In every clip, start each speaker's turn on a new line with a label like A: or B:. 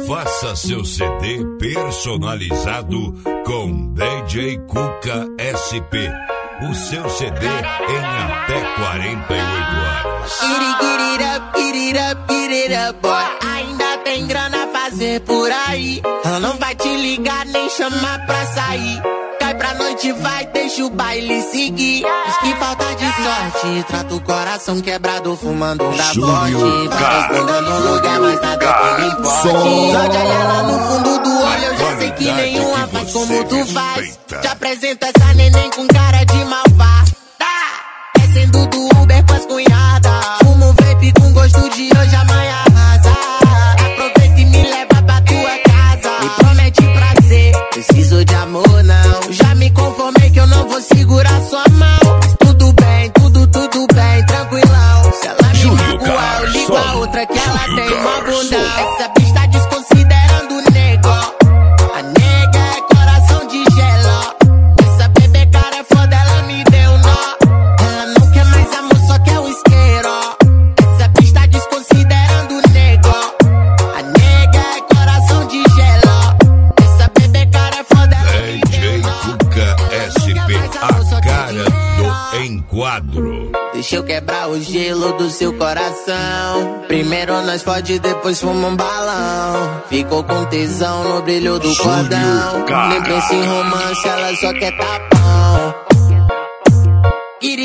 A: Faça seu CD personalizado com DJ Cuca SP. O seu CD em até 48 horas.
B: Get it up, boy. Ainda tem grana a fazer por aí. Ela não vai te ligar nem chamar pra sair. Cai pra noite, vai, deixa o baile seguir. Diz que falta de sorte, trata o coração quebrado, fumando um da forte. Vai respondendo no lugar, mas nada que me importe. Só de olhar lá no fundo do olho, eu já sei que nenhuma faz como tu faz. Te apresento essa neném com cara de malvada. Descendo do Uber com as cunhadas. Fumo vape com gosto de hoje, amanhã arrasa. Aproveita e me leva pra tua casa. Me promete prazer, preciso de amor não. Já me conformei que eu não vou segurar sua mão. Mas tudo bem, tudo bem, tranquilão. Se ela me magoar, eu ligo a outra que ela tem uma bundão. Essa bicha tá desconsiderando o nego. A nega é coração de gelo. Essa bebê cara é foda, ela me deu nó. Ela não quer mais amor, só quer o isqueiro. Essa bicha tá desconsiderando o nego. A nega é coração de gelo. Essa bebê cara é foda, ela me deu nó.
A: Cuca SP, a cara do enquadro.
B: Deixa eu quebrar o gelo do seu coração. Primeiro nós fode, depois fuma um balão. Ficou com tesão no brilho do cordão. Nem pensa em romance, ela só quer tapão. Get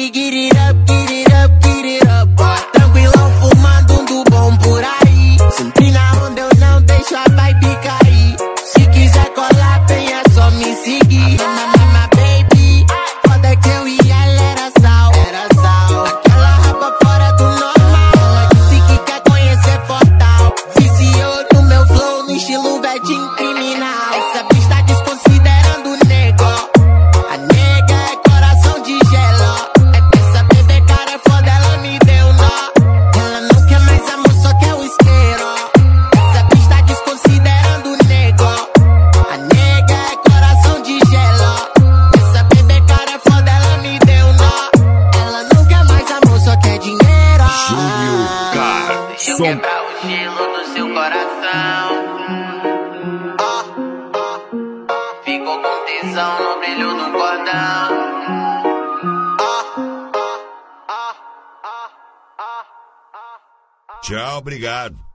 B: it up, boy. Tranquilão, fumando um do bom por aí. Sempre na onda eu não deixo a vibe cair. Se quiser colar, bem, é só me seguir. Mama, baby, foda que eu e ela era sal. Aquela rapa fora do normal. Ela disse que quer conhecer Fortal. Viciou no meu flow, no estilo vedinho criminal. Essa bicha tá desconsiderando o nego. A nega é coração de gelo. Essa bebê cara é foda, ela me deu nó. Ela não quer mais amor, só quer o isqueiro. Essa bicha tá desconsiderando o nego. A nega é coração de gelo. Essa bebê cara é foda, ela me deu nó. Ela não quer mais amor, só quer dinheiro. Deixa eu quebrar o gelo do seu coração. Ficou com tesão no brilho do cordão.
A: Tchau, obrigado.